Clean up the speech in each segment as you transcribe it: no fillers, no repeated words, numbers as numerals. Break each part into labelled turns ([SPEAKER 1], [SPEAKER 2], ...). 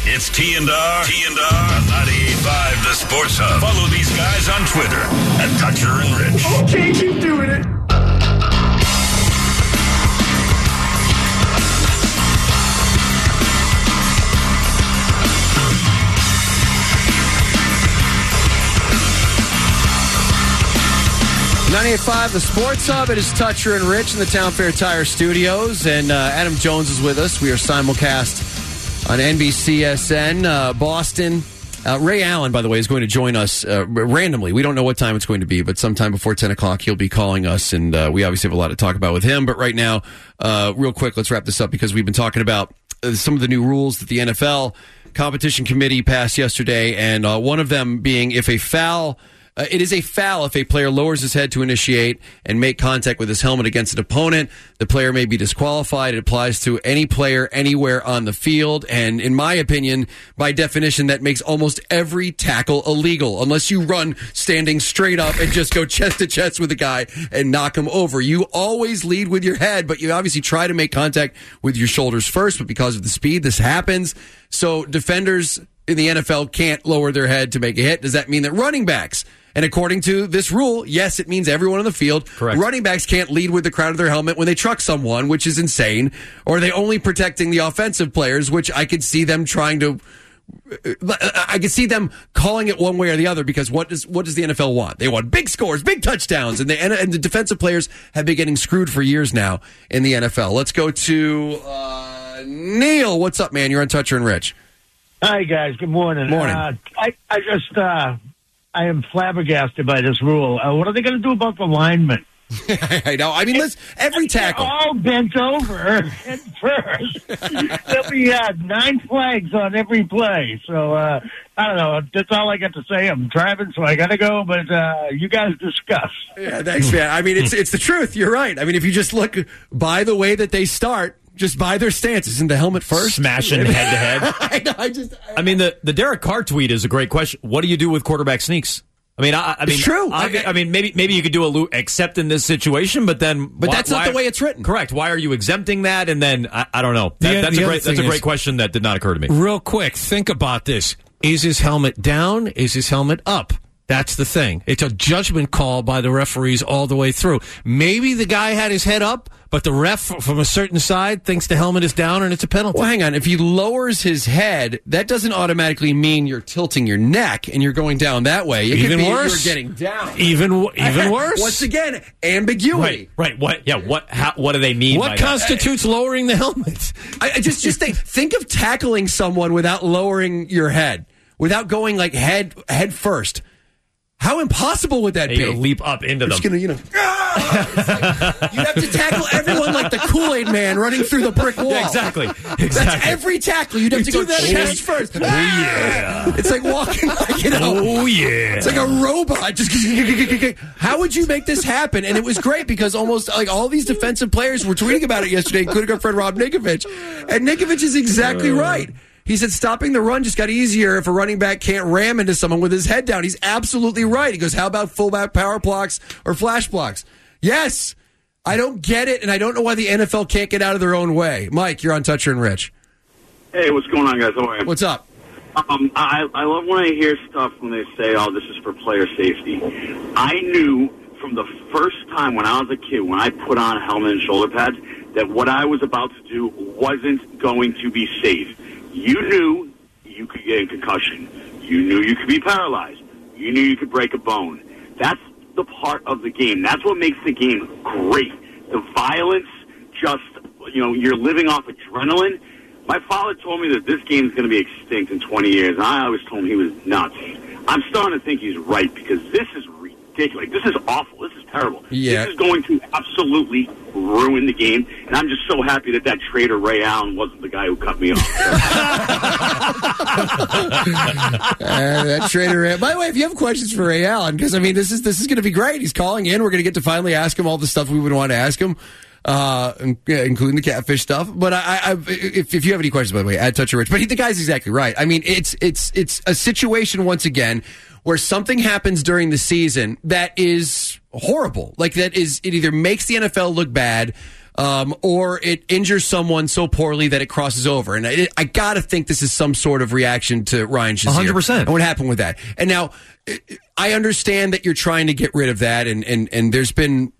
[SPEAKER 1] It's T&R on 98.5 The Sports Hub. Follow these guys on Twitter at Toucher and Rich.
[SPEAKER 2] Okay, keep doing it.
[SPEAKER 3] .98.5 The Sports Hub. It is Toucher and Rich in the Town Fair Tire Studios, and Adam Jones is with us. We are simulcast on NBCSN Boston. Ray Allen, by the way, is going to join us randomly. We don't know what time it's going to be, but sometime before 10 o'clock he'll be calling us, and we obviously have a lot to talk about with him. But right now, real quick, let's wrap this up because we've been talking about some of the new rules that the NFL Competition Committee passed yesterday, and one of them being if a foul... it is a foul if a player lowers his head to initiate and make contact with his helmet against an opponent. The player may be disqualified. It applies to any player anywhere on the field. And in my opinion, by definition, that makes almost every tackle illegal, unless you run standing straight up and just go chest to chest with a guy and knock him over. You always lead with your head, but you obviously try to make contact with your shoulders first. But because of the speed, this happens. So defenders in the NFL can't lower their head to make a hit. Does that mean that running backs... And according to this rule, yes, it means everyone on the field.
[SPEAKER 4] Correct.
[SPEAKER 3] Running backs can't lead with the crown of their helmet when they truck someone, which is insane. Or are they only protecting the offensive players, which I could see them trying to... I could see them calling it one way or the other because what does the NFL want? They want big scores, big touchdowns, and the defensive players have been getting screwed for years now in the NFL. Let's go to Neil. What's up, man? You're on Toucher and Rich.
[SPEAKER 5] Hi, guys. Good morning.
[SPEAKER 3] Morning.
[SPEAKER 5] I am flabbergasted by this rule. What are they going to do about the linemen?
[SPEAKER 3] I know. I mean, listen, every tackle.
[SPEAKER 5] They're all bent over head first. There'll be 9 flags on every play. So, I don't know. That's all I got to say. I'm driving, so I got to go. But you guys discuss.
[SPEAKER 3] Yeah, thanks, man. I mean, it's the truth. You're right. I mean, if you just look by the way that they start, just by their stance, isn't the helmet first?
[SPEAKER 4] Smashing head to head. I mean, the Derek Carr tweet is a great question. What do you do with quarterback sneaks? I mean,
[SPEAKER 3] it's true.
[SPEAKER 4] I mean, maybe you could do a loop except in this situation, but
[SPEAKER 3] that's not the way it's written.
[SPEAKER 4] Correct. Why are you exempting that? And then I don't know. That's a great question that did not occur to me.
[SPEAKER 6] Real quick, think about this: is his helmet down? Is his helmet up? That's the thing. It's a judgment call by the referees all the way through. Maybe the guy had his head up, but the ref from a certain side thinks the helmet is down and it's a penalty.
[SPEAKER 3] Well, hang on. If he lowers his head, that doesn't automatically mean you're tilting your neck and you're going down that way. It
[SPEAKER 6] even
[SPEAKER 3] could be
[SPEAKER 6] worse.
[SPEAKER 3] You're getting down.
[SPEAKER 6] Even worse.
[SPEAKER 3] Once again, ambiguity.
[SPEAKER 4] Right. What? Yeah. What do they mean?
[SPEAKER 6] What constitutes lowering the helmet?
[SPEAKER 3] I just think of tackling someone without lowering your head, without going like head first. How impossible would that be?
[SPEAKER 4] You leap up into them.
[SPEAKER 3] Just gonna, you'd have to tackle everyone like the Kool-Aid man running through the brick wall.
[SPEAKER 4] Yeah, exactly.
[SPEAKER 3] That's every tackle. You'd have to go chest first.
[SPEAKER 4] Oh, yeah.
[SPEAKER 3] It's like walking like,
[SPEAKER 4] oh, yeah.
[SPEAKER 3] It's like a robot. Just how would you make this happen? And it was great because almost like all these defensive players were tweeting about it yesterday, including our friend Rob Ninkovich. And Ninkovich is exactly right. He said stopping the run just got easier if a running back can't ram into someone with his head down. He's absolutely right. He goes, how about fullback power blocks or flash blocks? Yes. I don't get it, and I don't know why the NFL can't get out of their own way. Mike, you're on Toucher and Rich.
[SPEAKER 7] Hey, what's going on, guys? How are you?
[SPEAKER 3] What's up?
[SPEAKER 7] I love when I hear stuff when they say, oh, this is for player safety. I knew from the first time when I was a kid, when I put on a helmet and shoulder pads, that what I was about to do wasn't going to be safe. You knew you could get a concussion. You knew you could be paralyzed. You knew you could break a bone. That's the part of the game. That's what makes the game great. The violence, just, you're living off adrenaline. My father told me that this game is going to be extinct in 20 years, and I always told him he was nuts. I'm starting to think he's right because this is ridiculous. This is awful. This is terrible.
[SPEAKER 3] Yeah.
[SPEAKER 7] This is going to absolutely ruin the game, and I'm just so happy that traitor Ray Allen wasn't the guy who cut me off.
[SPEAKER 3] That traitor Ray. By the way, if you have questions for Ray Allen, because I mean this is going to be great. He's calling in. We're going to get to finally ask him all the stuff we would want to ask him, including the catfish stuff. But if you have any questions, by the way, add Toucher Rich. But the guy's exactly right. I mean, it's a situation once again where something happens during the season that is horrible. Like it either makes the NFL look bad or it injures someone so poorly that it crosses over. And I got to think this is some sort of reaction to Ryan Shazier.
[SPEAKER 4] 100%.
[SPEAKER 3] And what happened with that? And now, I understand that you're trying to get rid of that, and there's been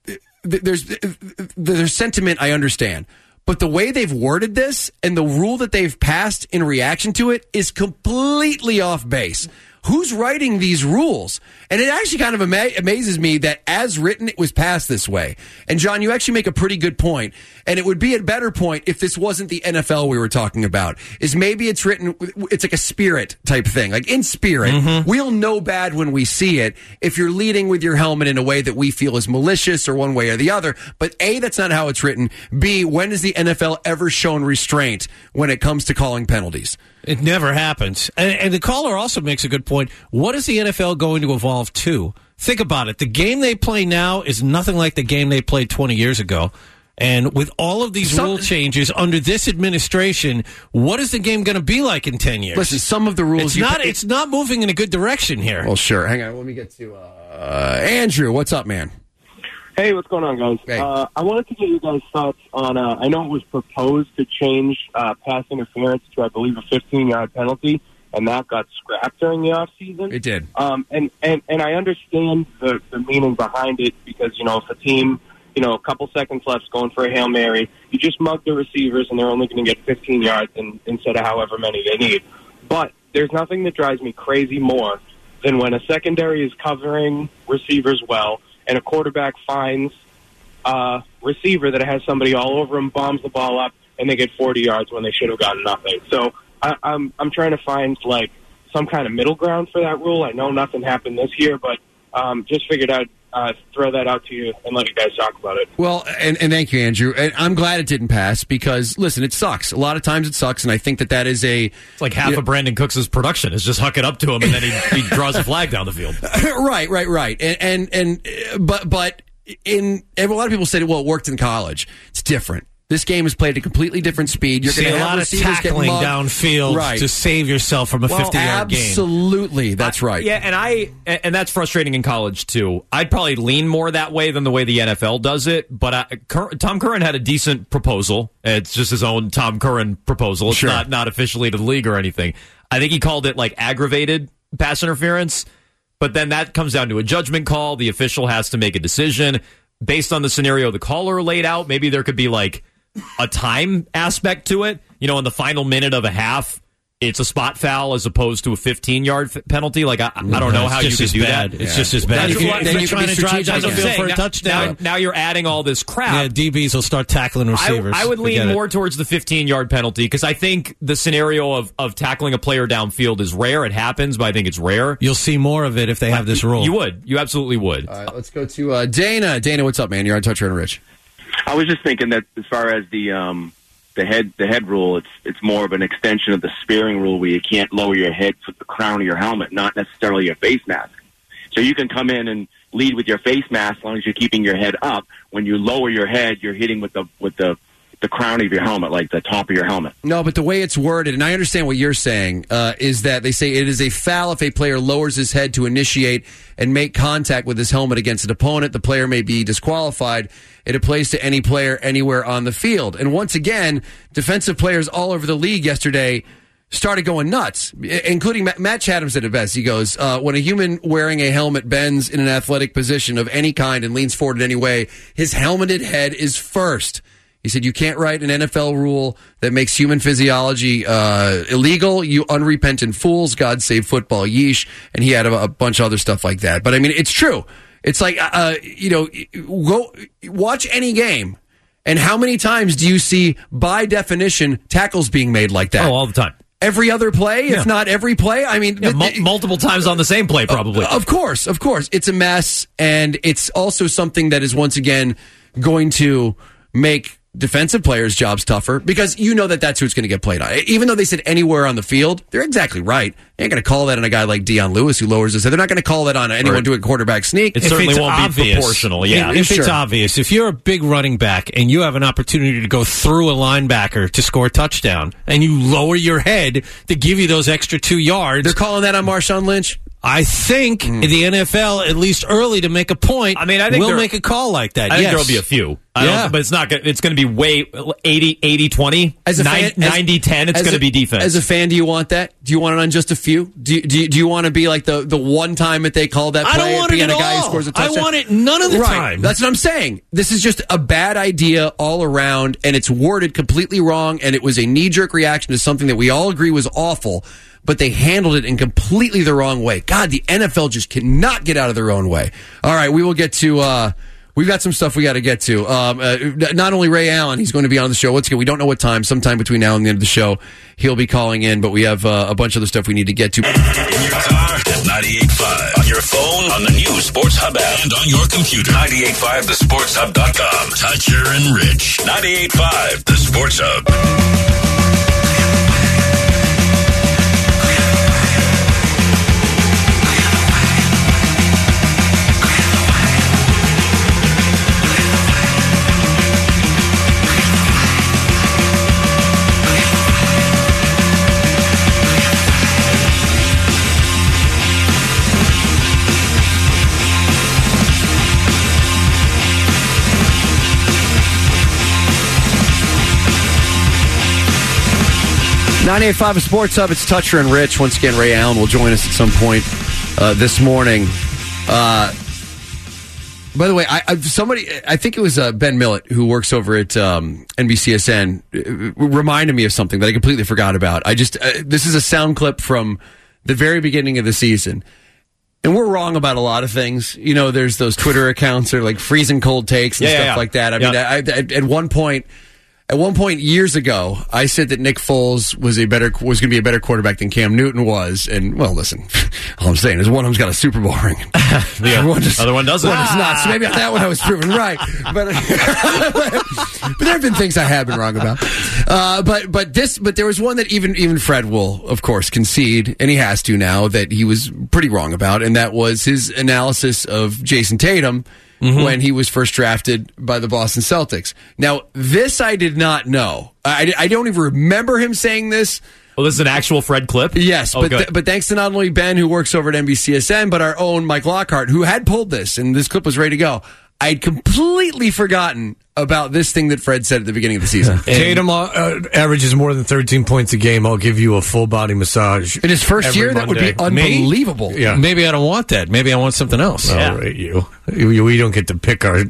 [SPEAKER 3] there's sentiment. I understand. But the way they've worded this and the rule that they've passed in reaction to it is completely off base. Who's writing these rules? And it actually kind of amazes me that as written, it was passed this way. And John, you actually make a pretty good point. And it would be a better point if this wasn't the NFL we were talking about. Is maybe it's written, it's like a spirit type thing. Like in spirit, we'll know bad when we see it if you're leading with your helmet in a way that we feel is malicious or one way or the other. But A, that's not how it's written. B, when has the NFL ever shown restraint when it comes to calling penalties?
[SPEAKER 6] It never happens. And the caller also makes a good point. What is the NFL going to evolve to? Think about it. The game they play now is nothing like the game they played 20 years ago. And with all of these rule changes under this administration, what is the game going to be like in 10 years?
[SPEAKER 3] Listen, some of the rules...
[SPEAKER 6] It's not moving in a good direction here.
[SPEAKER 3] Well, sure. Hang on. Let me get to Andrew. What's up, man?
[SPEAKER 2] Hey, what's going on, guys?
[SPEAKER 3] Hey.
[SPEAKER 2] I wanted to get you guys' thoughts on, I know it was proposed to change pass interference to, I believe, a 15-yard penalty, and that got scrapped during the offseason.
[SPEAKER 3] It did.
[SPEAKER 2] And I understand the meaning behind it because, if a team, a couple seconds left going for a Hail Mary, you just mug the receivers and they're only going to get 15 yards instead of however many they need. But there's nothing that drives me crazy more than when a secondary is covering receivers well and a quarterback finds a receiver that has somebody all over him, bombs the ball up, and they get 40 yards when they should have gotten nothing. So I'm trying to find some kind of middle ground for that rule. I know nothing happened this year, but just figured I'd throw that out to you and let you guys talk about it.
[SPEAKER 3] Well, and thank you, Andrew. And I'm glad it didn't pass because, listen, it sucks. A lot of times it sucks, and I think that is a...
[SPEAKER 4] It's like half of Brandon Cooks' production is just huck it up to him, and then he draws a flag down the field.
[SPEAKER 3] Right. But a lot of people said, well, it worked in college. It's different. This game is played at a completely different speed. You're going to have
[SPEAKER 6] a lot of tackling downfield to save yourself from a 50-yard game.
[SPEAKER 3] Absolutely, that's right.
[SPEAKER 4] Yeah, and that's frustrating in college too. I'd probably lean more that way than the way the NFL does it. But Tom Curran had a decent proposal. It's just his own Tom Curran proposal. It's not officially to the league or anything. I think he called it aggravated pass interference. But then that comes down to a judgment call. The official has to make a decision based on the scenario the caller laid out. Maybe there could be a time aspect to it. In the final minute of a half, it's a spot foul as opposed to a 15-yard penalty. I don't know how you could do that.
[SPEAKER 6] It's just as bad.
[SPEAKER 3] Then you're trying to drive down the field
[SPEAKER 6] for a touchdown.
[SPEAKER 4] Now you're adding all this crap.
[SPEAKER 6] Yeah, DBs will start tackling receivers.
[SPEAKER 4] I would lean more towards the 15-yard penalty because I think the scenario of tackling a player downfield is rare. It happens, but I think it's rare.
[SPEAKER 6] You'll see more of it if they have this rule.
[SPEAKER 4] You would. You absolutely would.
[SPEAKER 3] All right, let's go to Dana. Dana, what's up, man? You're on Toucher and Rich.
[SPEAKER 8] I was just thinking that as far as the head rule, it's more of an extension of the spearing rule where you can't lower your head to the crown of your helmet, not necessarily your face mask. So you can come in and lead with your face mask as long as you're keeping your head up. When you lower your head, you're hitting with the crown of your helmet, like the top of your helmet.
[SPEAKER 3] No, but the way it's worded, and I understand what you're saying, is that they say it is a foul if a player lowers his head to initiate and make contact with his helmet against an opponent. The player may be disqualified. It applies to any player anywhere on the field. And once again, defensive players all over the league yesterday started going nuts, including Matt Chatham said it best. He goes, when a human wearing a helmet bends in an athletic position of any kind and leans forward in any way, his helmeted head is first. He said, you can't write an NFL rule that makes human physiology illegal. You unrepentant fools. God save football. Yeesh. And he had a bunch of other stuff like that. But, I mean, it's true. It's like, go watch any game. And how many times do you see, by definition, tackles being made like that?
[SPEAKER 4] Oh, all the time.
[SPEAKER 3] Every other play, if not every play? I mean,
[SPEAKER 4] multiple times on the same play, probably.
[SPEAKER 3] Of course. It's a mess. And it's also something that is, once again, going to make defensive players' jobs tougher because that's who it's going to get played on. Even though they said anywhere on the field, they're exactly right. They ain't going to call that on a guy like Deion Lewis who lowers his head. They're not going to call that on anyone doing quarterback sneak.
[SPEAKER 4] It certainly won't be proportional. Yeah,
[SPEAKER 6] if it's obvious, if you're a big running back and you have an opportunity to go through a linebacker to score a touchdown and you lower your head to give you those extra 2 yards,
[SPEAKER 3] they're calling that on Marshawn Lynch.
[SPEAKER 6] I think the NFL, at least early to make a point,
[SPEAKER 4] I mean, I think
[SPEAKER 6] will make a call like that.
[SPEAKER 4] I think
[SPEAKER 6] yes.
[SPEAKER 4] there will be a few.
[SPEAKER 6] Yeah.
[SPEAKER 4] But it's not. It's going to be way 80-20, 90-10. It's going to be defense.
[SPEAKER 3] As a fan, do you want that? Do you want it on just a few? Do you want to be like the one time that they call that play?
[SPEAKER 6] I don't want it at
[SPEAKER 3] a guy
[SPEAKER 6] all.
[SPEAKER 3] Who scores a touchdown?
[SPEAKER 6] I want it none of the time.
[SPEAKER 3] That's what I'm saying. This is just a bad idea all around, and it's worded completely wrong, and it was a knee-jerk reaction to something that we all agree was awful, but they handled it in completely the wrong way. God, the NFL just cannot get out of their own way. All right, we will get to... We've got some stuff we got to get to. Not only Ray Allen, he's going to be on the show. Once again, we don't know what time. Sometime between now and the end of the show, he'll be calling in. But we have a bunch of other stuff we need to get to.
[SPEAKER 1] In your car at 98.5. On your phone, on the new Sports Hub app, and on your computer. 98.5thesportshub.com. Toucher and Rich. 98.5 The Sports Hub.
[SPEAKER 3] .98.5 Sports Hub. It's Toucher and Rich. Once again, Ray Allen will join us at some point this morning. By the way, I think it was Ben Millett who works over at NBCSN reminded me of something that I completely forgot about. This is a sound clip from the very beginning of the season. And we're wrong about a lot of things. You know, there's those Twitter accounts that are like freezing cold takes and stuff like that. I mean, at one point years ago, I said that Nick Foles was going to be a better quarterback than Cam Newton was. And, well, listen, all I'm saying is one of them's got a Super Bowl ring.
[SPEAKER 4] The other one doesn't.
[SPEAKER 3] One is not. So maybe on that one I was proven right. But there have been things I have been wrong about. But there was one that even Fred will, of course, concede, and he has to now, that he was pretty wrong about, and that was his analysis of Jason Tatum. When he was first drafted by the Boston Celtics. Now, this I did not know. I don't even remember him saying this.
[SPEAKER 4] Well, this is an actual Fred clip?
[SPEAKER 3] Yes, but thanks to not only Ben, who works over at NBCSN, but our own Mike Lockhart, who had pulled this, and this clip was ready to go. I'd completely forgotten about this thing that Fred said at the beginning of the season.
[SPEAKER 9] Tatum averages more than 13 points a game. I'll give you a full body massage.
[SPEAKER 3] In his first year, that would be unbelievable.
[SPEAKER 6] Yeah. Maybe I don't want that. Maybe I want something else.
[SPEAKER 9] All right, we don't get to pick our...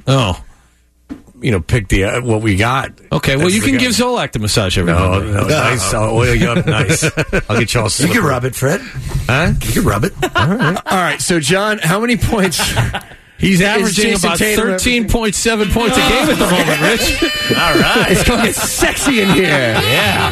[SPEAKER 9] pick the what we got.
[SPEAKER 6] Okay, well, you can give Zolak the massage every Monday.
[SPEAKER 9] No, nice. I'll oil you up nice. I'll get you all slippery.
[SPEAKER 10] You can rub it, Fred.
[SPEAKER 9] Huh?
[SPEAKER 10] You can rub it.
[SPEAKER 3] All right, so, John, how many points...
[SPEAKER 6] He's averaging about 13.7 points a game at the moment, Rich.
[SPEAKER 3] All right. It's going to get sexy in here.
[SPEAKER 6] Yeah.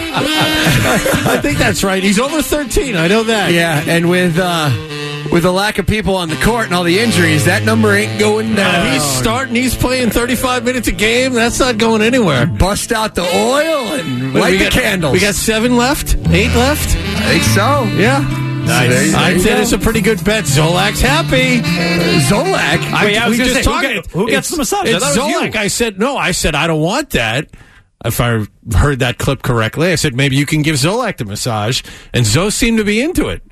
[SPEAKER 6] I think that's right. He's over 13. I know that.
[SPEAKER 3] Yeah, and with the lack of people on the court and all the injuries, that number ain't going down.
[SPEAKER 6] He's starting. He's playing 35 minutes a game. That's not going anywhere.
[SPEAKER 3] Bust out the oil and light the candles.
[SPEAKER 6] We got 7 left? 8 left?
[SPEAKER 3] I think so.
[SPEAKER 6] Yeah.
[SPEAKER 3] Nice.
[SPEAKER 6] So I'd say it's a pretty good bet. Zolak's happy.
[SPEAKER 3] Zolak?
[SPEAKER 4] Who gets the massage?
[SPEAKER 6] It's Zolak. I said I don't want that. If I heard that clip correctly, I said maybe you can give Zolak the massage, and Zo seemed to be into it.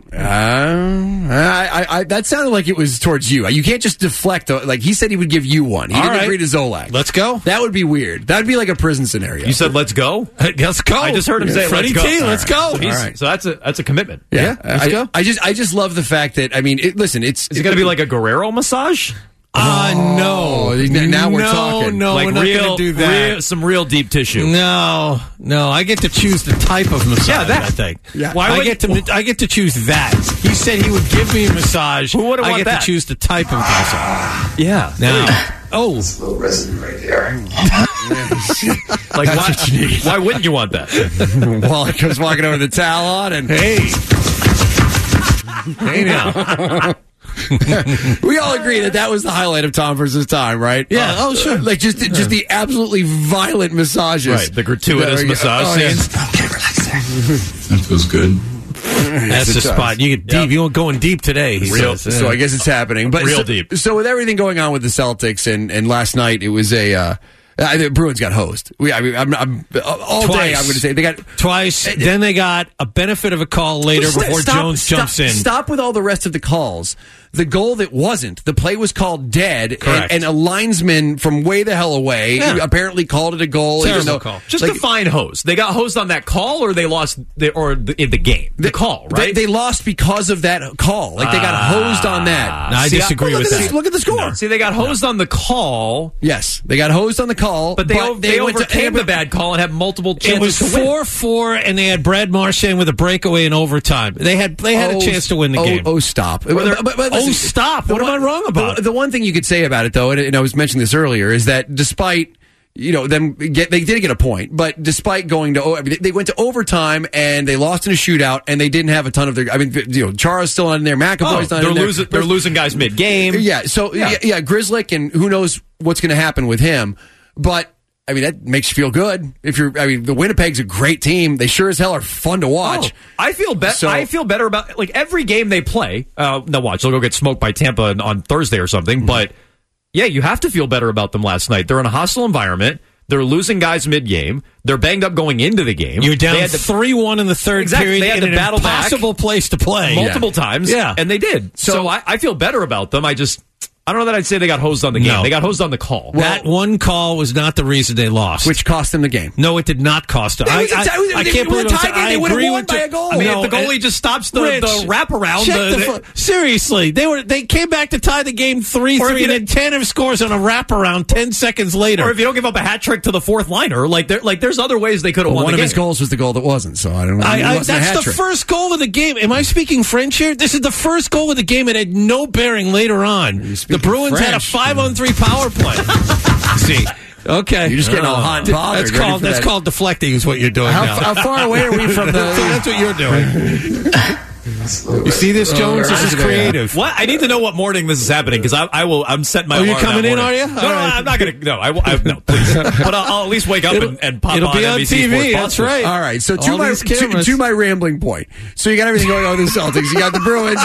[SPEAKER 3] That sounded like it was towards you. You can't just deflect. Like he said, he would give you one. He didn't agree to Zolak.
[SPEAKER 6] Let's go.
[SPEAKER 3] That would be weird. That would be like a prison scenario.
[SPEAKER 4] You said let's go.
[SPEAKER 6] Let's go.
[SPEAKER 4] I just heard him say
[SPEAKER 6] Freddie
[SPEAKER 4] let's go.
[SPEAKER 6] T, let's go.
[SPEAKER 4] So, so that's a commitment.
[SPEAKER 3] Yeah,
[SPEAKER 6] let's go.
[SPEAKER 3] I just love the fact that is it
[SPEAKER 4] going to be like a Guerrero massage?
[SPEAKER 3] No. Now we're talking.
[SPEAKER 6] No,
[SPEAKER 4] like
[SPEAKER 6] we're not going to do that.
[SPEAKER 4] Some real deep tissue.
[SPEAKER 6] No. I get to choose the type of massage. Yeah, that thing.
[SPEAKER 3] Yeah.
[SPEAKER 6] I get to choose that. He said he would give me a massage.
[SPEAKER 4] Who would want
[SPEAKER 6] I get
[SPEAKER 4] that?
[SPEAKER 6] to choose the type of massage.
[SPEAKER 4] Yeah.
[SPEAKER 6] Now.
[SPEAKER 10] Oh, it's a little resident right there.
[SPEAKER 4] Like why wouldn't you want that?
[SPEAKER 3] Well, it comes walking over the towel on and
[SPEAKER 6] hey now.
[SPEAKER 3] We all agree that was the highlight of Tom versus Time, right?
[SPEAKER 6] Yeah. Sure.
[SPEAKER 3] Like just the absolutely violent massages,
[SPEAKER 4] right? The gratuitous massage scenes.
[SPEAKER 10] Okay, relax there.
[SPEAKER 11] That feels good.
[SPEAKER 6] That's the spot. You get deep. You were going deep today.
[SPEAKER 3] So I guess it's happening. But
[SPEAKER 4] real deep.
[SPEAKER 3] So with everything going on with the Celtics and last night, it was a The Bruins got hosed. I'm all
[SPEAKER 6] Twice.
[SPEAKER 3] day. I'm going to say they got
[SPEAKER 6] twice. Then they got a benefit of a call later before Jones jumps in.
[SPEAKER 3] Stop with all the rest of the calls. The goal that wasn't. The play was called dead, and a linesman from way the hell away apparently called it a goal.
[SPEAKER 6] Terrible call.
[SPEAKER 4] Just define hosed. They got hosed on that call, or they lost in the game. The call, right?
[SPEAKER 3] They lost because of that call. Like they got hosed on that.
[SPEAKER 6] No, I disagree with that.
[SPEAKER 3] Look at the score.
[SPEAKER 4] No. See, they got hosed on the call.
[SPEAKER 3] Yes, they got hosed on the call,
[SPEAKER 4] but they overcame the bad call and had multiple chances.
[SPEAKER 6] It was 4-4, and they had Brad Marchand with a breakaway in overtime. They had a chance to win the game.
[SPEAKER 3] Oh, stop!
[SPEAKER 6] Stop! What am I wrong about?
[SPEAKER 3] The one thing you could say about it, though, and I was mentioning this earlier, is that despite them they did get a point, but despite going to they went to overtime and they lost in a shootout and they didn't have a ton of their. Chara's still on there, McAvoy's not in there.
[SPEAKER 4] They're losing guys mid game.
[SPEAKER 3] Yeah, so Grzelcyk, and who knows what's going to happen with him, but. That makes you feel good. The Winnipeg's a great team. They sure as hell are fun to watch.
[SPEAKER 4] I feel better about every game they play. Now watch, they'll go get smoked by Tampa on Thursday or something. Mm-hmm. But yeah, you have to feel better about them last night. They're in a hostile environment. They're losing guys mid-game. They're banged up going into the game.
[SPEAKER 6] You're down 3-1 in the third period.
[SPEAKER 4] They had to battle back.
[SPEAKER 6] Impossible place to play
[SPEAKER 4] multiple times.
[SPEAKER 6] Yeah,
[SPEAKER 4] and they did. So I feel better about them. I don't know that I'd say they got hosed on the game. No. They got hosed on the call.
[SPEAKER 6] That one call was not the reason they lost.
[SPEAKER 3] Which cost them the game.
[SPEAKER 6] No, it did not cost them. I can't believe it.
[SPEAKER 3] They would have won by a goal.
[SPEAKER 4] If the goalie just stops the wraparound.
[SPEAKER 6] Seriously, they came back to tie the game 3-3 and then Tanev scores on a wraparound 10 seconds later.
[SPEAKER 4] Or if you don't give up a hat trick to the fourth liner, there's other ways they could have won the game.
[SPEAKER 3] One of his goals was the goal that wasn't, so I don't know.
[SPEAKER 6] That's the first goal of the game. Am I speaking French here? This is the first goal of the game. It had no bearing later on. The Bruins had a 5-on-3 power play. See, okay,
[SPEAKER 3] you're just getting all hot and bothered.
[SPEAKER 6] That's called deflecting. Is what you're doing now.
[SPEAKER 3] How far away are we from the?
[SPEAKER 6] That's what you're doing. You see this, Jones? This is creative.
[SPEAKER 4] What? I need to know what morning this is happening because I'm setting my.
[SPEAKER 6] Are you coming in? Are you?
[SPEAKER 4] No, I'm not going to. No, no, please. But I'll at least wake up and pop on NBC
[SPEAKER 6] TV. That's right.
[SPEAKER 3] All right. So to my rambling point. So you got everything going on with the Celtics. You got the Bruins,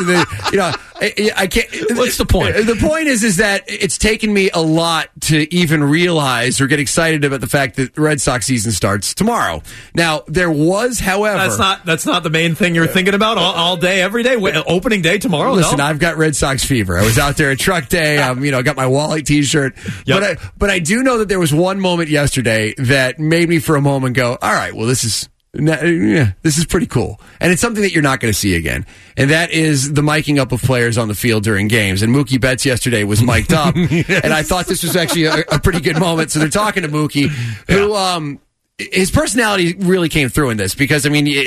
[SPEAKER 3] and I can't.
[SPEAKER 6] What's the point?
[SPEAKER 3] The point is that it's taken me a lot to even realize or get excited about the fact that the Red Sox season starts tomorrow. Now there was, however,
[SPEAKER 4] that's not the main thing you're thinking about all day, every day. Opening day tomorrow.
[SPEAKER 3] Listen, I've got Red Sox fever. I was out there at Truck Day. Got my Wally T-shirt. Yep. But I do know that there was one moment yesterday that made me for a moment go, all right, well, this is pretty cool. And it's something that you're not going to see again. And that is the miking up of players on the field during games. And Mookie Betts yesterday was mic'd up. Yes. And I thought this was actually a pretty good moment. So they're talking to Mookie, who, his personality really came through in this because,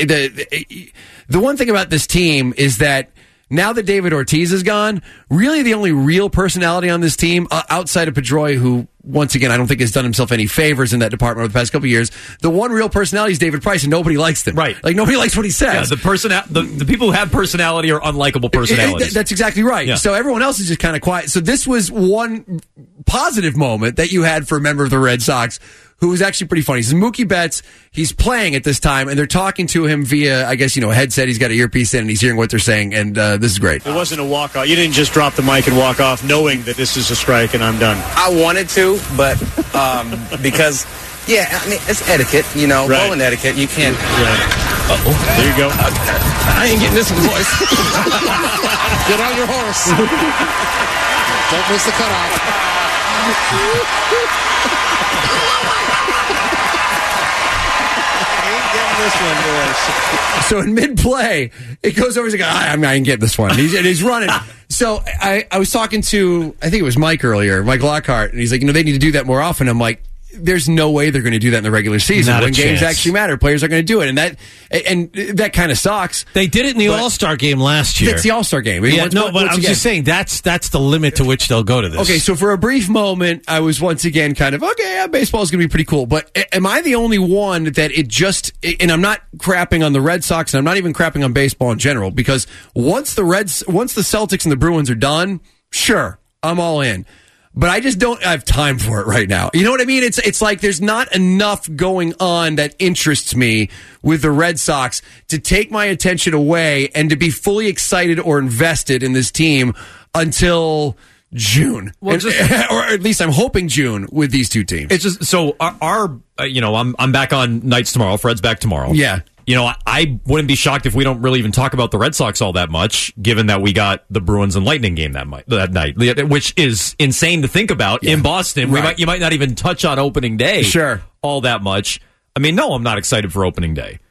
[SPEAKER 3] the one thing about this team is that now that David Ortiz is gone, really the only real personality on this team, outside of Pedroia, who, once again, I don't think has done himself any favors in that department over the past couple of years, the one real personality is David Price, and nobody likes them.
[SPEAKER 4] Right.
[SPEAKER 3] Like, nobody likes what he says.
[SPEAKER 4] Yeah, the people who have personality are unlikable personalities.
[SPEAKER 3] That's exactly right. Yeah. So everyone else is just kind of quiet. So this was one positive moment that you had for a member of the Red Sox who was actually pretty funny. This is Mookie Betts. He's playing at this time, and they're talking to him via, I guess, a headset. He's got an earpiece in, and he's hearing what they're saying, and this is great.
[SPEAKER 11] It wasn't a walk-off. You didn't just drop the mic and walk off knowing that this is a strike and I'm done.
[SPEAKER 12] I wanted to, but because, it's etiquette, right. Bowling etiquette. You can't.
[SPEAKER 11] Yeah. Uh-oh. There you go.
[SPEAKER 12] I ain't getting this one, boys.
[SPEAKER 13] Get on your horse. Don't miss the cutoff.
[SPEAKER 12] This one, boys.
[SPEAKER 3] So in mid-play, it goes over. He's like, I ain't getting this one. He's running. So I was talking to, I think it was Mike earlier, Mike Lockhart, and he's like, they need to do that more often. I'm like, there's no way they're going to do that in the regular season.
[SPEAKER 6] Not
[SPEAKER 3] when games
[SPEAKER 6] chance.
[SPEAKER 3] actually matter, players are going to do it, and that kind of sucks.
[SPEAKER 6] They did it in the All-Star game last year.
[SPEAKER 3] It's the All-Star game.
[SPEAKER 6] But I'm just saying that's the limit to which they'll go to this.
[SPEAKER 3] Okay, so for a brief moment, I was once again kind of baseball is going to be pretty cool. But am I the only one that it just? And I'm not crapping on the Red Sox, and I'm not even crapping on baseball in general, because once the Celtics and the Bruins are done, sure, I'm all in. But I just don't have time for it right now. You know what I mean? It's like there's not enough going on that interests me with the Red Sox to take my attention away and to be fully excited or invested in this team until June.
[SPEAKER 4] Well,
[SPEAKER 3] or at least I'm hoping June with these two teams.
[SPEAKER 4] It's just so I'm back on nights tomorrow. Fred's back tomorrow.
[SPEAKER 3] Yeah.
[SPEAKER 4] I wouldn't be shocked if we don't really even talk about the Red Sox all that much, given that we got the Bruins and Lightning game that night, which is insane to think about in Boston.
[SPEAKER 3] Right.
[SPEAKER 4] You might not even touch on opening day all that much. I mean, no, I'm not excited for opening day.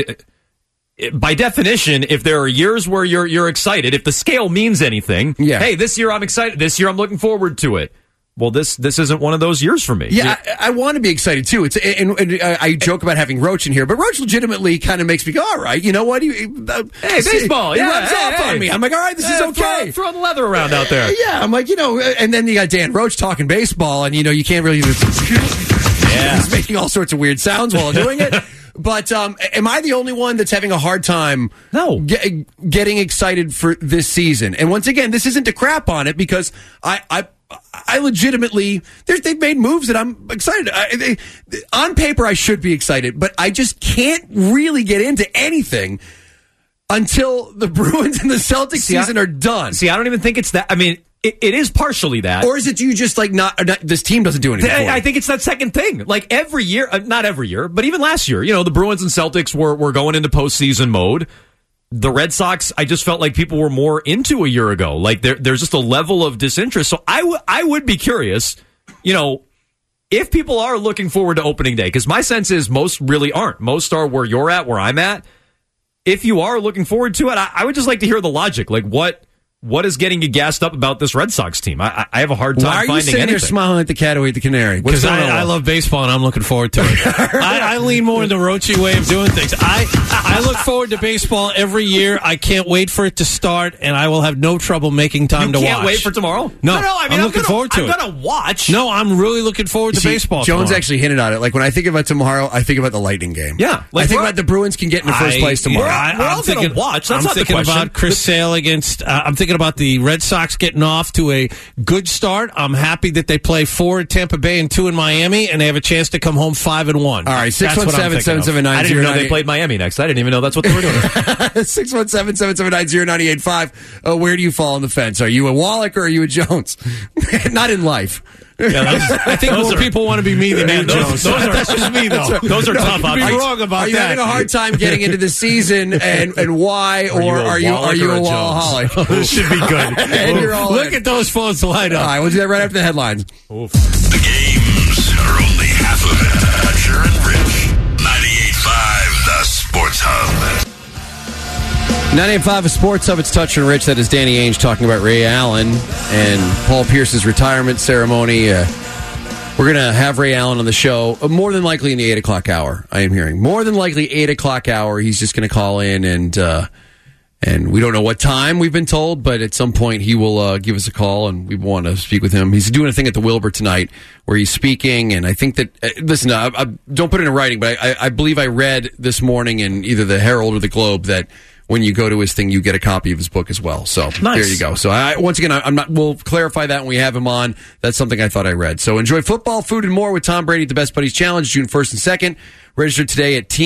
[SPEAKER 4] By definition, if there are years where you're excited, if the scale means anything, hey, this year I'm excited. This year I'm looking forward to it. Well, this isn't one of those years for me.
[SPEAKER 3] Yeah, I want to be excited too. I joke about having Roach in here, but Roach legitimately kind of makes me go, all right, you know what?
[SPEAKER 4] Hey, baseball.
[SPEAKER 3] He rubs off on me. I'm like, all right, this is okay.
[SPEAKER 4] Throw the leather around out there.
[SPEAKER 3] Yeah, I'm like, and then you got Dan Roach talking baseball, and you can't really. He's making all sorts of weird sounds while doing it. But am I the only one that's having a hard time getting excited for this season? And once again, this isn't to crap on it because I legitimately, they've made moves that I'm excited. On paper, I should be excited, but I just can't really get into anything until the Bruins and the Celtics season are done.
[SPEAKER 4] See, I don't even think it's that. I mean, it is partially that.
[SPEAKER 3] Or is it you just like not this team doesn't do anything for
[SPEAKER 4] I think it's that second thing. Like every year, not every year, but even last year, the Bruins and Celtics were going into postseason mode. The Red Sox, I just felt like people were more into a year ago. Like there's just a level of disinterest. So I would be curious, if people are looking forward to opening day, because my sense is most really aren't. Most are where you're at, where I'm at. If you are looking forward to it, I would just like to hear the logic. Like what is getting you gassed up about this Red Sox team? I have a hard time finding anything. Why are you sitting there
[SPEAKER 3] smiling like the cat who ate the canary?
[SPEAKER 6] Because I love baseball and I'm looking forward to it. I lean more in the Roachy way of doing things. I look forward to baseball every year. I can't wait for it to start, and I will have no trouble making time to watch.
[SPEAKER 4] You can't wait for tomorrow?
[SPEAKER 6] No,
[SPEAKER 4] I mean,
[SPEAKER 6] I'm looking forward to it.
[SPEAKER 4] I'm going to watch.
[SPEAKER 6] No, I'm really looking forward to baseball
[SPEAKER 3] Jones
[SPEAKER 6] tomorrow.
[SPEAKER 3] actually hinted on it. Like, when I think about tomorrow, I think about the Lightning game.
[SPEAKER 4] Yeah.
[SPEAKER 3] I think about the Bruins can get in the first place tomorrow.
[SPEAKER 4] We're all going to watch. That's not the question.
[SPEAKER 6] I'm thinking about Chris Sale against... I'm thinking about the Red Sox getting off to a good start. I'm happy that they play 4 in Tampa Bay and 2 in Miami, and they have a chance to come home 5-1. All
[SPEAKER 3] right, 617-779-0985.
[SPEAKER 4] I didn't even know they played Miami next. I didn't even know that's what they were doing.
[SPEAKER 3] 617-779-0985. Where do you fall on the fence? Are you a Wallach or are you a Jones? Not in life.
[SPEAKER 6] Yeah, I think more people want to be me than you, Jones. That's just me, though.
[SPEAKER 4] Those are tough.
[SPEAKER 6] I'd be wrong about that.
[SPEAKER 3] Are you having a hard time getting into the season, and why? Or are you a Wallaholic?
[SPEAKER 6] This should be good.
[SPEAKER 3] And you're all
[SPEAKER 6] Look at those phones light up.
[SPEAKER 3] All right, we'll do that right after the headlines.
[SPEAKER 1] Oof. The games are only half of it. Toucher and Rich. 98.5, the Sports Hub.
[SPEAKER 3] 98.5 Sports Hub, it's Touch and Rich. That is Danny Ainge talking about Ray Allen and Paul Pierce's retirement ceremony. We're going to have Ray Allen on the show, more than likely in the 8 o'clock hour, I am hearing. More than likely 8 o'clock hour. He's just going to call in, and we don't know what time we've been told, but at some point he will give us a call, and we want to speak with him. He's doing a thing at the Wilbur tonight where he's speaking, and I think that, listen, I don't put it in writing, but I believe I read this morning in either the Herald or the Globe that when you go to his thing, you get a copy of his book as well. So
[SPEAKER 4] nice.
[SPEAKER 3] There you go. So once again, we'll clarify that when we have him on. That's something I thought I read. So enjoy football, food, and more with Tom Brady at the Best Buddies Challenge, June 1st and 2nd. Register today at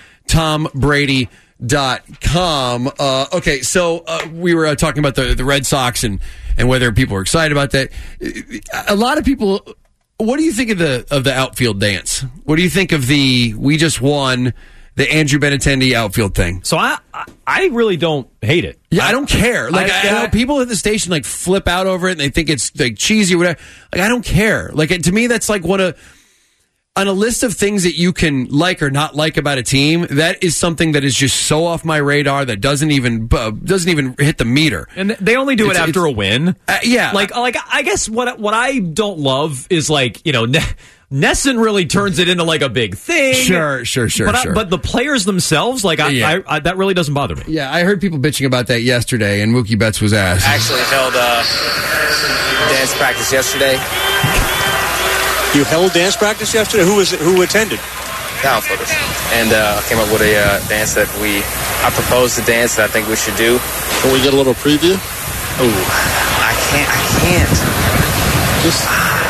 [SPEAKER 3] teamtombrady.com. Okay, so we were talking about the Red Sox and whether people are excited about that. A lot of people. What do you think of the outfield dance? What do you think of we just won the Andrew Benintendi outfield thing?
[SPEAKER 4] So I really don't hate it.
[SPEAKER 3] Yeah, I don't care. Like I know people at the station like flip out over it and they think it's like cheesy or whatever. Like I don't care. Like to me, that's like on a list of things that you can like or not like about a team. That is something that is just so off my radar that doesn't even hit the meter.
[SPEAKER 4] And they only do it after a win.
[SPEAKER 3] Yeah,
[SPEAKER 4] like I guess what I don't love is like Nesson really turns it into like a big thing.
[SPEAKER 3] Sure.
[SPEAKER 4] But the players themselves, like I that really doesn't bother me.
[SPEAKER 3] Yeah, I heard people bitching about that yesterday, and Mookie Betts was asked.
[SPEAKER 12] I actually held dance practice yesterday.
[SPEAKER 11] You held dance practice yesterday? Who attended?
[SPEAKER 12] The outfielders. And came up with a dance that I proposed a dance that I think we should do.
[SPEAKER 13] Can we get a little preview?
[SPEAKER 12] Ooh, I can't.
[SPEAKER 11] Just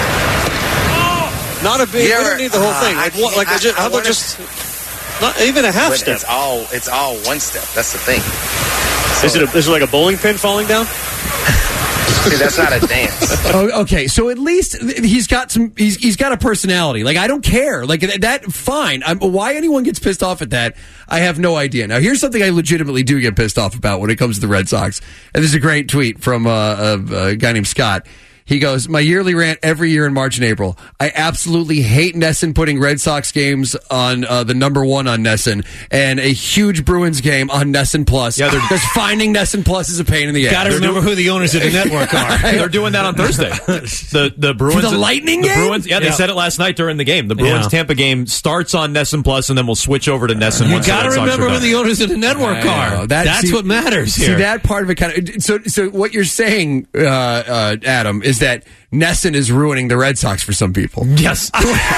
[SPEAKER 11] not a big. We don't need the whole thing. How about just not even a half step?
[SPEAKER 12] It's all one step. That's the thing. So,
[SPEAKER 11] is it like a bowling pin falling down?
[SPEAKER 12] See, that's not a dance.
[SPEAKER 3] Oh, okay, so at least he's got he's got a personality. Like, I don't care. Like, that, fine. Why anyone gets pissed off at that, I have no idea. Now, here's something I legitimately do get pissed off about when it comes to the Red Sox. And this is a great tweet from a guy named Scott. He goes, my yearly rant every year in March and April. I absolutely hate NESN putting Red Sox games on the number one on NESN and a huge Bruins game on NESN Plus. Yeah, because finding NESN Plus is a pain in the ass.
[SPEAKER 6] Got to remember who the owners of the network are.
[SPEAKER 4] They're doing that on Thursday. The Bruins.
[SPEAKER 3] For the Lightning game?
[SPEAKER 4] Bruins, they said it last night during the game. The Bruins-Tampa game starts on NESN Plus, and then we'll switch over to NESN.
[SPEAKER 6] You got to remember who the owners of the network are. That's what matters here.
[SPEAKER 3] See, that part of it kind of... So what you're saying, Adam, is that NESN is ruining the Red Sox for some people.
[SPEAKER 4] Yes.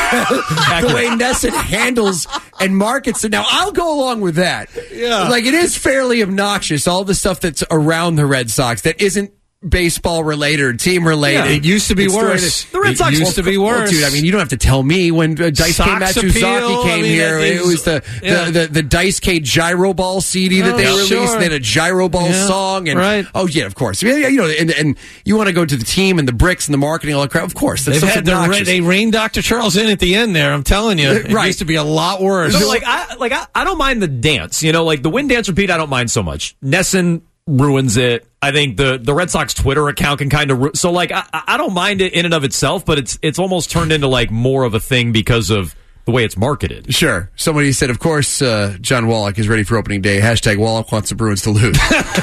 [SPEAKER 3] The way NESN handles and markets it. Now, I'll go along with that.
[SPEAKER 6] Yeah.
[SPEAKER 3] Like, it is fairly obnoxious, all the stuff that's around the Red Sox that isn't baseball related or team related.
[SPEAKER 6] Yeah, it used to be worse.
[SPEAKER 3] The Red Sox
[SPEAKER 6] used to be worse.
[SPEAKER 3] Dude, I mean, you don't have to tell me when Dice K Matsuzaki came here. It was the Dice K Gyro Ball CD that they released.
[SPEAKER 6] Sure.
[SPEAKER 3] They had a Gyro Ball song. And, oh, yeah, of course. You know, and you want to go to the team and the bricks and the marketing, all that crap. Of course. That's
[SPEAKER 6] they reined Dr. Charles in at the end there. I'm telling you. It used to be a lot worse.
[SPEAKER 4] So, I don't mind the dance. You know, like the win, dance, repeat, I don't mind so much. NESN ruins it. I think the Red Sox Twitter account can kind of so like I don't mind it in and of itself, but it's almost turned into like more of a thing because of the way it's marketed.
[SPEAKER 3] Sure. Somebody said, of course, John Wallach is ready for opening day. # Wallach wants the Bruins to lose.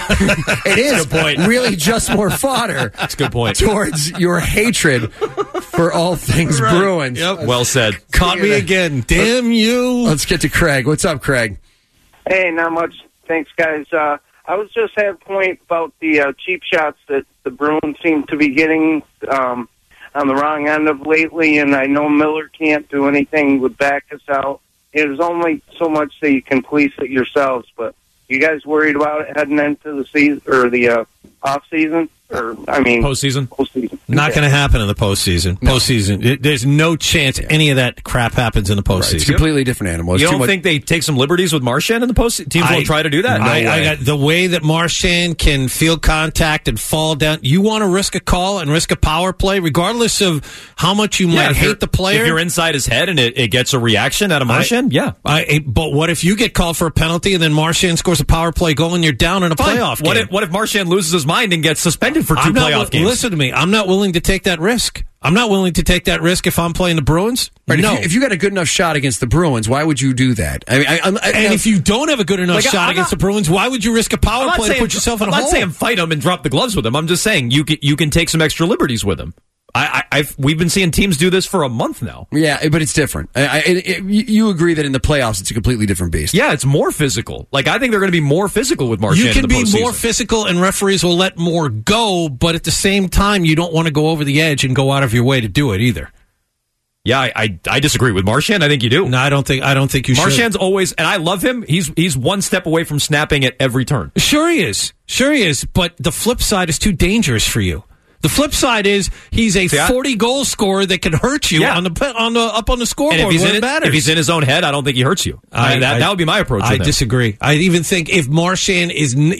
[SPEAKER 3] It is
[SPEAKER 4] good point.
[SPEAKER 3] Really just more fodder.
[SPEAKER 4] That's a good point.
[SPEAKER 3] Towards your hatred for all things Bruins.
[SPEAKER 6] Yep.
[SPEAKER 4] Well said.
[SPEAKER 6] Caught me again. Damn you.
[SPEAKER 3] Let's get to Craig. What's up, Craig?
[SPEAKER 14] Hey, not much. Thanks, guys. I was just had a point about the cheap shots that the Bruins seem to be getting on the wrong end of lately, and I know Miller can't do anything with back us out. There's only so much that you can police it yourselves, but you guys worried about it heading into the season or the off season? Or
[SPEAKER 4] postseason?
[SPEAKER 6] Not going to happen in the postseason. No. Postseason, there's no chance any of that crap happens in the postseason.
[SPEAKER 3] Right. It's a completely different animal.
[SPEAKER 4] You don't think they take some liberties with Marchand in the postseason? Teams will try to do that?
[SPEAKER 6] I got the way that Marchand can feel contact and fall down. You want to risk a call and risk a power play, regardless of how much you might hate the player.
[SPEAKER 4] If you're inside his head and it gets a reaction out of Marchand,
[SPEAKER 6] but what if you get called for a penalty and then Marchand scores a power play goal and you're down in a playoff game?
[SPEAKER 4] What if Marchand loses his mind and gets suspended for 2 playoff games?
[SPEAKER 6] Listen to me. I'm not willing to take that risk. I'm not willing to take that risk if I'm playing the Bruins.
[SPEAKER 3] Right,
[SPEAKER 6] no.
[SPEAKER 3] If you got a good enough shot against the Bruins, why would you do that?
[SPEAKER 6] And if you don't have a good enough shot against the Bruins, why would you risk a power play to put yourself in a hole?
[SPEAKER 4] I'm not saying fight him and drop the gloves with him. I'm just saying you can take some extra liberties with him. We've been seeing teams do this for a month now.
[SPEAKER 3] Yeah, but it's different. You agree that in the playoffs it's a completely different beast.
[SPEAKER 4] Yeah, it's more physical. Like, I think they're going to be more physical with Marchand.
[SPEAKER 6] You can be more physical, and referees will let more go. But at the same time, you don't want to go over the edge and go out of your way to do it either.
[SPEAKER 4] Yeah, I disagree with Marchand. I think you do.
[SPEAKER 6] No, I don't think you should.
[SPEAKER 4] Marchand's always, and I love him. He's one step away from snapping at every turn.
[SPEAKER 6] Sure he is. But the flip side is too dangerous for you. The flip side is he's a 40-goal scorer that can hurt you on the scoreboard.
[SPEAKER 4] And if he's in his own head, I don't think he hurts you. That would be my approach.
[SPEAKER 6] I disagree. I even think if Marchand is in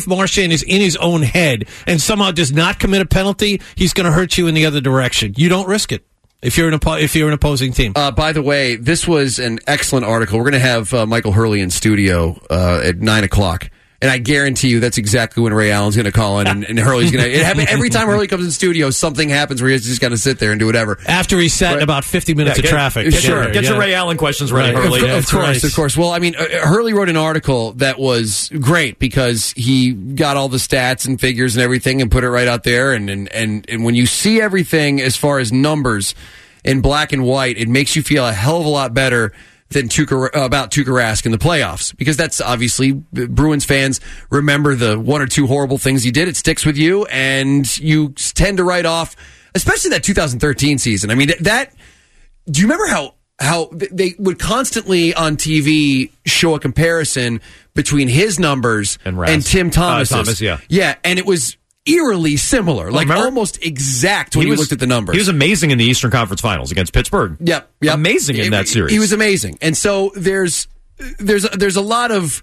[SPEAKER 6] his own head and somehow does not commit a penalty, he's going to hurt you in the other direction. You don't risk it if you're an opposing team.
[SPEAKER 3] By the way, this was an excellent article. We're going to have Michael Hurley in studio at 9:00. And I guarantee you that's exactly when Ray Allen's going to call in and Hurley's going to... It happens every time Hurley comes in studio, something happens where he's just got to sit there and do whatever.
[SPEAKER 6] After he's sat in about 50 minutes of traffic.
[SPEAKER 4] Get your Ray Allen questions ready, Hurley.
[SPEAKER 3] Of course. Well, I mean, Hurley wrote an article that was great because he got all the stats and figures and everything and put it right out there. And when you see everything as far as numbers in black and white, it makes you feel a hell of a lot better than about Tuukka Rask in the playoffs, because that's obviously Bruins fans remember the one or two horrible things he did. It sticks with you, and you tend to write off, especially that 2013 season. I mean, do you remember how they would constantly on TV show a comparison between his numbers and Tim Thomas's? Yeah, and it was eerily similar, almost exact when you looked at the numbers.
[SPEAKER 4] He was amazing in the Eastern Conference Finals against Pittsburgh.
[SPEAKER 3] Yep.
[SPEAKER 4] Amazing in that series.
[SPEAKER 3] He was amazing. And so there's a lot of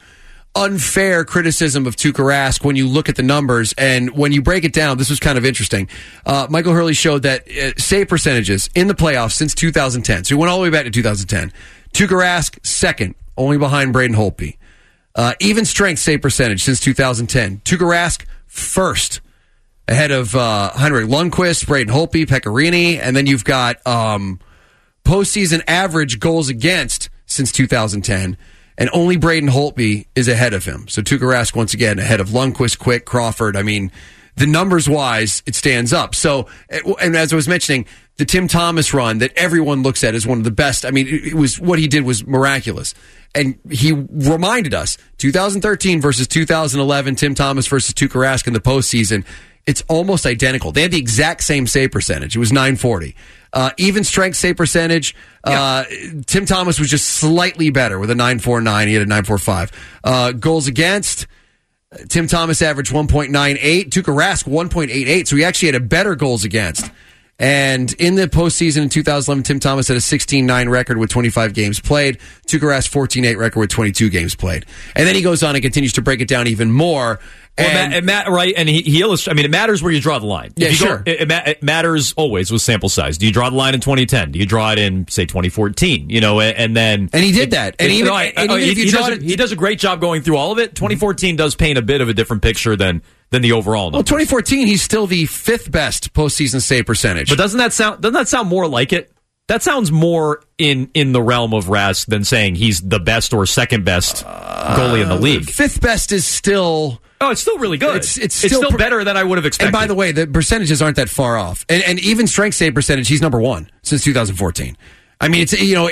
[SPEAKER 3] unfair criticism of Tuukka Rask when you look at the numbers. And when you break it down, this was kind of interesting. Michael Hurley showed that save percentages in the playoffs since 2010. So he went all the way back to 2010. Tuukka Rask, second, only behind Braden Holtby. Even strength save percentage since 2010. Tuukka Rask, first, ahead of Henrik Lundqvist, Braden Holtby, Pekka, and then you've got postseason average goals against since 2010, and only Braden Holtby is ahead of him. So Tuukka Rask, once again, ahead of Lundqvist, Quick, Crawford. I mean, the numbers-wise, it stands up. So, and as I was mentioning, the Tim Thomas run that everyone looks at as one of the best, I mean, it was what he did was miraculous. And he reminded us, 2013 versus 2011, Tim Thomas versus Tuukka Rask in the postseason, it's almost identical. They had the exact same save percentage. It was .940. Even strength save percentage, Tim Thomas was just slightly better with a .949. He had a .945. Goals against, Tim Thomas averaged 1.98. Tuukka Rask, 1.88. So he actually had a better goals against. And in the postseason in 2011, Tim Thomas had a 16-9 record with 25 games played. Tuukka Rask, 14-8 record with 22 games played. And then he goes on and continues to break it down even more.
[SPEAKER 4] And right, and he illustrates. I mean, it matters where you draw the line.
[SPEAKER 3] Yeah, sure.
[SPEAKER 4] It matters always with sample size. Do you draw the line in 2010? Do you draw it in, say, 2014? You know, and then
[SPEAKER 3] he did that. And
[SPEAKER 4] he does a great job going through all of it. 2014 does paint a bit of a different picture than the overall number.
[SPEAKER 3] Well, 2014, he's still the fifth best postseason save percentage.
[SPEAKER 4] But doesn't that sound more like it? That sounds more in the realm of Rask than saying he's the best or second best goalie in the league.
[SPEAKER 3] Fifth best is still...
[SPEAKER 4] Oh, it's still really good.
[SPEAKER 3] It's still
[SPEAKER 4] better than I would have expected.
[SPEAKER 3] And by the way, the percentages aren't that far off. And even strength save percentage, he's number one since 2014. I mean,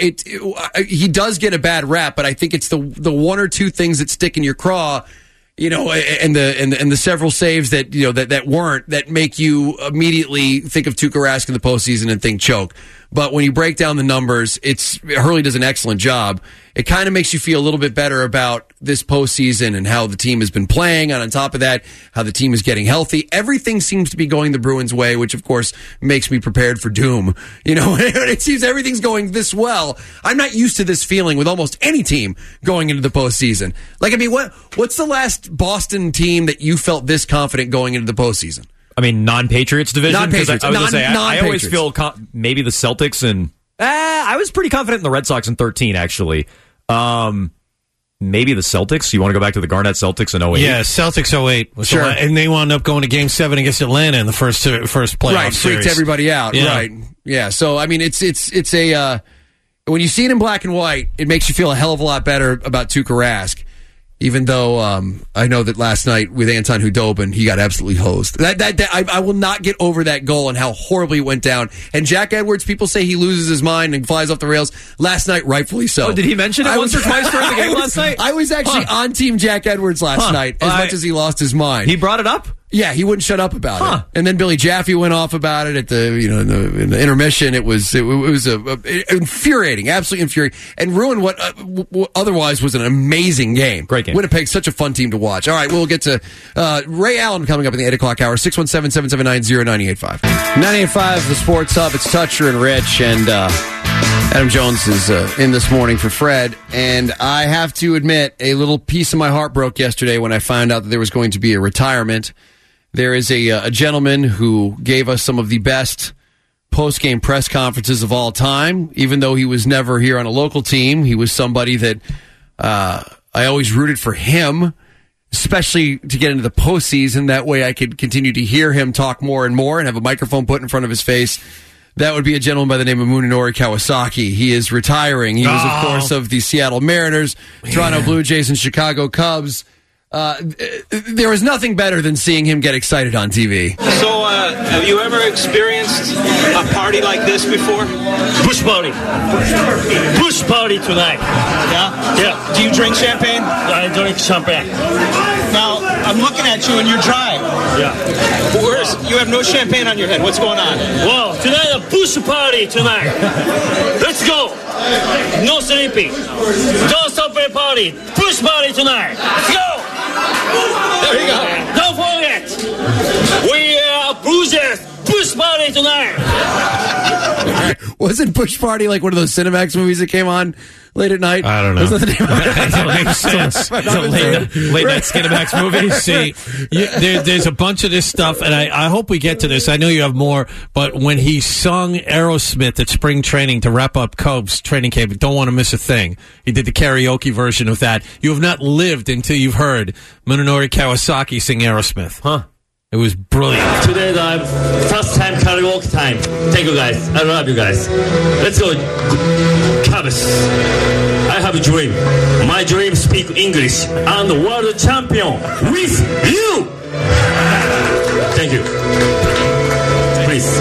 [SPEAKER 3] he does get a bad rap, but I think it's the one or two things that stick in your craw, you know, and the several saves that, you know, that weren't, that make you immediately think of Tuukka Rask in the postseason and think choke. But when you break down the numbers, Hurley does an excellent job. It kind of makes you feel a little bit better about this postseason and how the team has been playing. And on top of that, how the team is getting healthy. Everything seems to be going the Bruins' way, which of course makes me prepared for doom. You know, it seems everything's going this well. I'm not used to this feeling with almost any team going into the postseason. Like, I mean, what's the last Boston team that you felt this confident going into the postseason?
[SPEAKER 4] I mean, non-Patriots division?
[SPEAKER 3] Non-Patriots.
[SPEAKER 4] I always feel maybe the Celtics and... I was pretty confident in the Red Sox in 13, actually. Maybe the Celtics? You want to go back to the Garnett Celtics in 08?
[SPEAKER 6] Yeah, Celtics 08.
[SPEAKER 3] Sure.
[SPEAKER 6] And they wound up going to Game 7 against Atlanta in the first playoff
[SPEAKER 3] right,
[SPEAKER 6] series.
[SPEAKER 3] Freaked everybody out.
[SPEAKER 6] Yeah.
[SPEAKER 3] Right. Yeah, so, I mean, it's a... when you see it in black and white, it makes you feel a hell of a lot better about Tuukka Rask. Even though I know that last night with Anton Hudobin, he got absolutely hosed. I will not get over that goal and how horribly it went down. And Jack Edwards, people say he loses his mind and flies off the rails. Last night, rightfully so.
[SPEAKER 4] Oh, did he mention it once or twice during the game last night?
[SPEAKER 3] I was actually on Team Jack Edwards last night, as much as he lost his mind.
[SPEAKER 4] He brought it up?
[SPEAKER 3] Yeah, he wouldn't shut up about it. And then Billy Jaffe went off about it at the, you know, in the intermission. It was infuriating, absolutely infuriating, and ruined what otherwise was an amazing game.
[SPEAKER 4] Great game.
[SPEAKER 3] Winnipeg, such a fun team to watch. All right, we'll get to Ray Allen coming up in the 8 o'clock hour. 617-779-0985. 98.5, the Sports Hub. It's Toucher and Rich, and Adam Jones is in this morning for Fred. And I have to admit, a little piece of my heart broke yesterday when I found out that there was going to be a retirement. There is a gentleman who gave us some of the best post-game press conferences of all time. Even though he was never here on a local team, he was somebody that I always rooted for him, especially to get into the postseason. That way I could continue to hear him talk more and more and have a microphone put in front of his face. That would be a gentleman by the name of Munenori Kawasaki. He is retiring. He was, of course, of the Seattle Mariners, Toronto Blue Jays, and Chicago Cubs. There was nothing better than seeing him get excited on TV.
[SPEAKER 15] So, have you ever experienced a party like this before?
[SPEAKER 16] Bush party. Bush party tonight.
[SPEAKER 15] Yeah?
[SPEAKER 16] Yeah.
[SPEAKER 15] Do you drink champagne?
[SPEAKER 16] I drink champagne.
[SPEAKER 15] Now, I'm looking at you and you're dry.
[SPEAKER 16] Yeah.
[SPEAKER 15] You have no champagne on your head. What's going on?
[SPEAKER 16] Well, tonight a Bush party tonight. Let's go. No sleeping. Don't stop a party. Bush party tonight. Let's go.
[SPEAKER 15] There you go.
[SPEAKER 16] Don't forget, we are Bruisers. Bush party tonight.
[SPEAKER 3] Wasn't Push Party like one of those Cinemax movies that came on late at night?
[SPEAKER 6] I don't know.
[SPEAKER 3] Was that the name of it?
[SPEAKER 6] That makes sense.
[SPEAKER 4] It's a late night Cinemax movie.
[SPEAKER 6] See, there's a bunch of this stuff, and I hope we get to this. I know you have more, but when he sung Aerosmith at spring training to wrap up Cubs training camp, don't want to miss a thing. He did the karaoke version of that. You have not lived until you've heard Munenori Kawasaki sing Aerosmith.
[SPEAKER 4] Huh?
[SPEAKER 6] It was brilliant.
[SPEAKER 16] Today, the first time karaoke time. Thank you, guys. I love you guys. Let's go, Cubs. I have a dream. My dream speak English. I'm the world champion with you. Thank you. Please.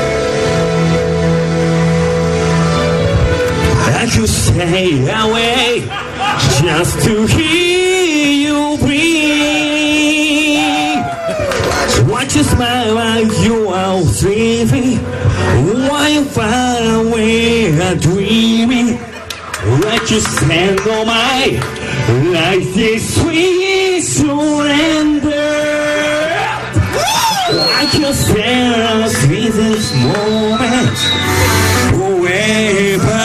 [SPEAKER 16] I could stay away just to hear you breathe. Watch you smile while you are sleeping, while you're far away I'm dreaming. Let you stand on my like this sweet surrender. I can stand on sweetest moment forever.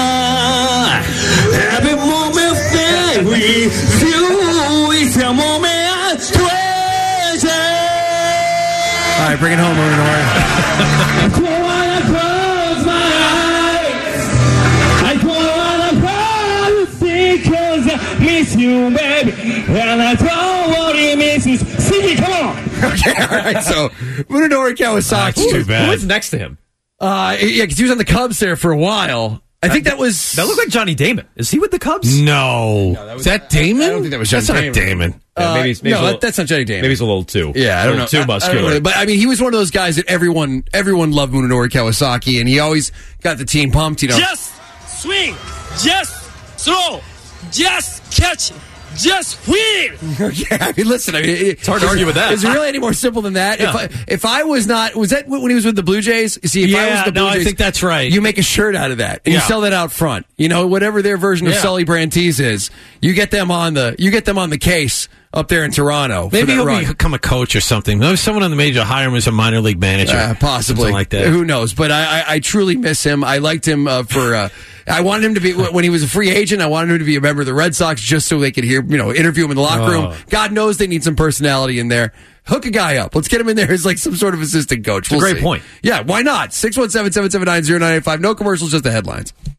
[SPEAKER 16] Every moment that with you is a moment of treasure.
[SPEAKER 3] All right, bring it home, Munenori.
[SPEAKER 16] I don't wanna close my eyes. I don't wanna promise because I miss you, baby. And I don't want to miss you. Sing it, come on.
[SPEAKER 3] Okay, all right. So Munenori Kawasaki.
[SPEAKER 6] That's too bad.
[SPEAKER 4] Who was next to him?
[SPEAKER 3] Yeah, because he was on the Cubs there for a while. I think that was...
[SPEAKER 4] That looked like Johnny Damon. Is he with the Cubs?
[SPEAKER 6] No. Is that Damon?
[SPEAKER 3] I don't think that was Johnny
[SPEAKER 6] Damon.
[SPEAKER 3] Damon.
[SPEAKER 6] Damon.
[SPEAKER 4] Yeah, maybe
[SPEAKER 3] no,
[SPEAKER 4] a little,
[SPEAKER 3] that's not Johnny Damon.
[SPEAKER 4] Maybe he's a little too.
[SPEAKER 3] Yeah, I don't know.
[SPEAKER 4] Too muscular.
[SPEAKER 3] I don't know. But I mean, he was one of those guys that everyone loved Munenori Kawasaki, and he always got the team pumped. You know,
[SPEAKER 16] Just swing, just throw, just catch, just wheel.
[SPEAKER 3] yeah. I mean, listen. I mean,
[SPEAKER 4] It's hard to argue with that.
[SPEAKER 3] Is it really any more simple than that?
[SPEAKER 4] Yeah.
[SPEAKER 3] If I was not, was that when he was with the Blue Jays? See, if I was the Blue Jays,
[SPEAKER 6] I think that's right.
[SPEAKER 3] You make a shirt out of that, and you sell that out front. You know, whatever their version of Sully Brantiz is, you get them on the case up there in Toronto.
[SPEAKER 6] Maybe he'll
[SPEAKER 3] run.
[SPEAKER 6] become a coach or something. Maybe someone on the major hire him as a minor league manager.
[SPEAKER 3] Possibly.
[SPEAKER 6] Something like that.
[SPEAKER 3] Who knows? But I truly miss him. I liked him for... I wanted him to be, when he was a free agent, I wanted him to be a member of the Red Sox just so they could interview him in the locker room. God knows they need some personality in there. Hook a guy up. Let's get him in there as like some sort of assistant coach.
[SPEAKER 4] It's a great point.
[SPEAKER 3] Yeah, why not? 617-779-0985. No commercials, just the headlines.